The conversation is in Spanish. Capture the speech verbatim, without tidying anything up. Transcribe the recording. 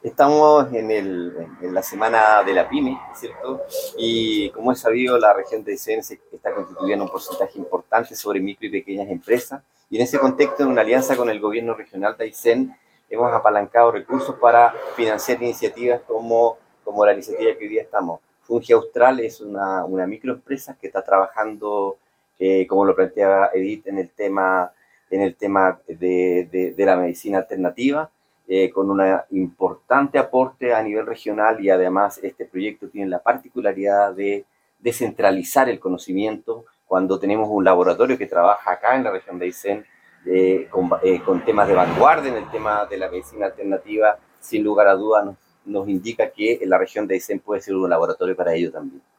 Estamos en, el, en la semana de la pyme, ¿cierto? Y como es sabido, la región de Aysén se está constituyendo un porcentaje importante sobre micro y pequeñas empresas. Y en ese contexto, en una alianza con el gobierno regional de Aysén, hemos apalancado recursos para financiar iniciativas como, como la iniciativa que hoy día estamos. Fungi Austral es una, una microempresa que está trabajando, eh, como lo planteaba Edith, en el tema, en el tema de, de, de la medicina alternativa. Eh, con un importante aporte a nivel regional y además este proyecto tiene la particularidad de descentralizar el conocimiento cuando tenemos un laboratorio que trabaja acá en la región de Aysén eh, con, eh, con temas de vanguardia en el tema de la medicina alternativa, sin lugar a dudas nos, nos indica que la región de Aysén puede ser un laboratorio para ello también.